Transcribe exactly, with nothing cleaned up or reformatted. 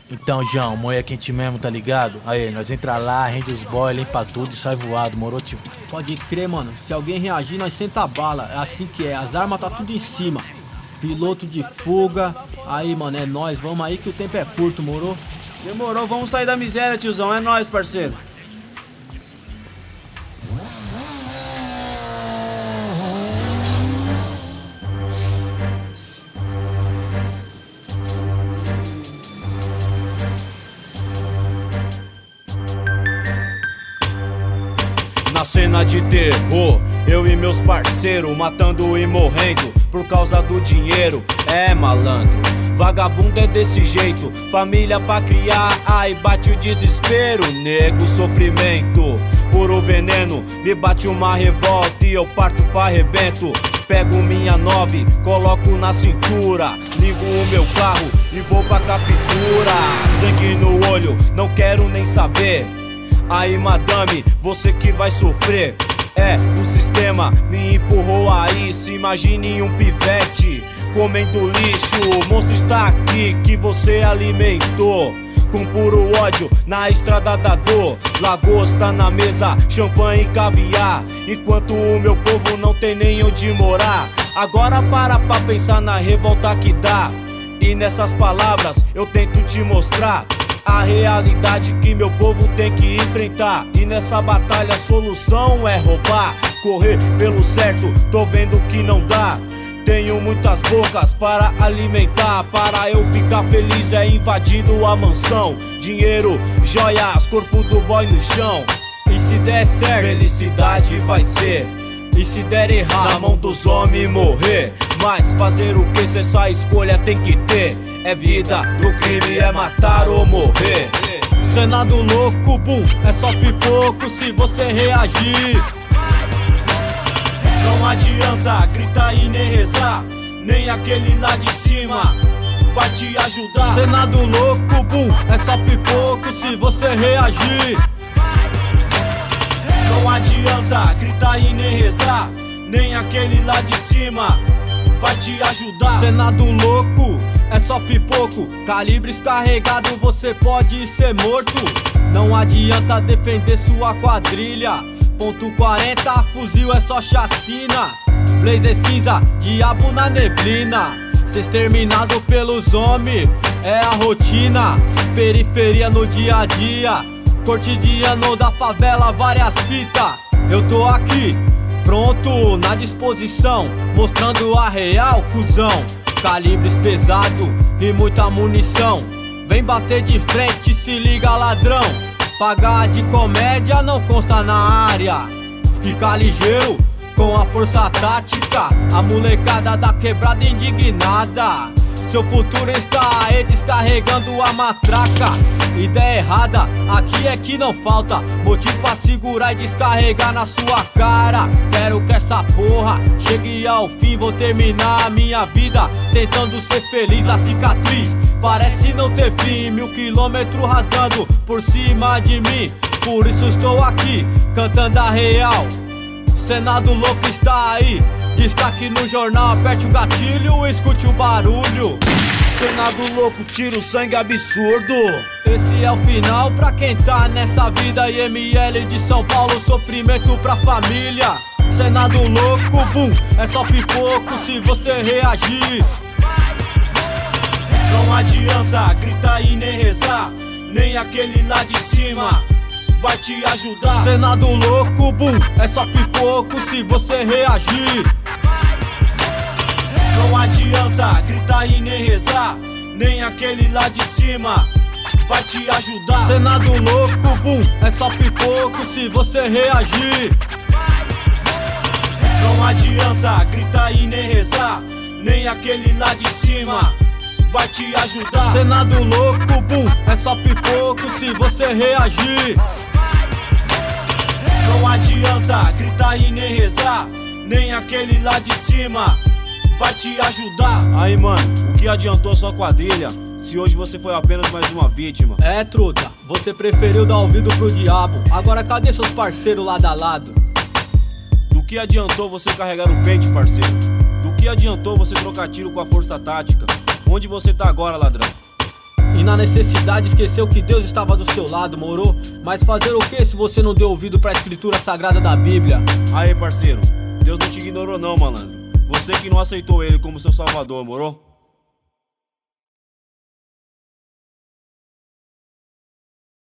Então, João, moia quente mesmo, tá ligado? Aí, nós entra lá, rende os boy, limpa tudo e sai voado, moro, tio? Pode crer, mano. Se alguém reagir, nós senta a bala. É assim que é. As armas tá tudo em cima. Piloto de fuga. Aí, mano, é nóis. Vamos aí que o tempo é curto, moro? Demorou, vamos sair da miséria, tiozão. É nóis, parceiro. Na cena de terror, eu e meus parceiros matando e morrendo por causa do dinheiro. É, malandro, vagabundo é desse jeito, família pra criar, aí bate o desespero. Nego, sofrimento, puro veneno, me bate uma revolta e eu parto pra arrebento. Pego minha nove, coloco na cintura, ligo o meu carro e vou pra captura. Sangue no olho, não quero nem saber. Aí, madame, você que vai sofrer. É, o sistema me empurrou a isso. Imagine um pivete comendo lixo. O monstro está aqui que você alimentou com puro ódio na estrada da dor. Lagosta na mesa, champanhe e caviar, enquanto o meu povo não tem nem onde morar. Agora para pra pensar na revolta que dá, e nessas palavras eu tento te mostrar a realidade que meu povo tem que enfrentar. E nessa batalha a solução é roubar, correr pelo certo, tô vendo que não dá. Tenho muitas bocas para alimentar, para eu ficar feliz é invadindo a mansão. Dinheiro, joias, corpo do boy no chão. E se der certo, felicidade vai ser. E se der errado, na mão dos homens morrer. Mas fazer o que se essa escolha tem que ter? É vida, do crime é matar ou morrer. Senado louco, boom, é só pipoco se você reagir. Não adianta gritar e nem rezar, nem aquele lá de cima vai te ajudar. Senado louco, boom, é só pipoco se você reagir. Não adianta gritar e nem rezar, nem aquele lá de cima vai te ajudar. Senado louco, é só pipoco, calibres carregado, você pode ser morto. Não adianta defender sua quadrilha, ponto quarenta, fuzil é só chacina. Blazer cinza, diabo na neblina, cê exterminado pelos homens, é a rotina. Periferia no dia a dia, cotidiano da favela, várias fitas. Eu tô aqui, pronto, na disposição, mostrando a real, cuzão. Calibres pesado e muita munição, vem bater de frente, se liga ladrão. Pagar de comédia não consta na área. Fica ligeiro com a força tática, a molecada da quebrada indignada. Seu futuro está aí descarregando a matraca. Ideia errada, aqui é que não falta motivo pra segurar e descarregar na sua cara. Quero que essa porra chegue ao fim, vou terminar a minha vida tentando ser feliz. A cicatriz parece não ter fim, mil quilômetros rasgando por cima de mim. Por isso estou aqui, cantando a real. Senado louco está aí, destaque no jornal, aperte o gatilho, escute o barulho. Senado louco, tira o sangue absurdo. Esse é o final pra quem tá nessa vida. I M L de São Paulo, sofrimento pra família. Senado louco, boom, é só pipoco se você reagir. Não adianta gritar e nem rezar, nem aquele lá de cima vai te ajudar. Senado louco, boom, é só pipoco se você reagir. Não adianta gritar e nem rezar, nem aquele lá de cima vai te ajudar. Senado louco, boom, é só pipoco se você reagir. Não adianta gritar e nem rezar, nem aquele lá de cima vai te ajudar. Senado louco, boom, é só pipoco se você reagir. Não adianta gritar e nem rezar, nem aquele lá de cima vai te ajudar. Aí, mano, o que adiantou sua quadrilha se hoje você foi apenas mais uma vítima? É, truta, você preferiu dar ouvido pro diabo. Agora cadê seus parceiros lado a lado? Do que adiantou você carregar o pente, parceiro? Do que adiantou você trocar tiro com a força tática? Onde você tá agora, ladrão? E na necessidade esqueceu que Deus estava do seu lado, moro? Mas fazer o que se você não deu ouvido pra escritura sagrada da Bíblia? Aí, parceiro, Deus não te ignorou não, malandro. Você que não aceitou ele como seu salvador, moro?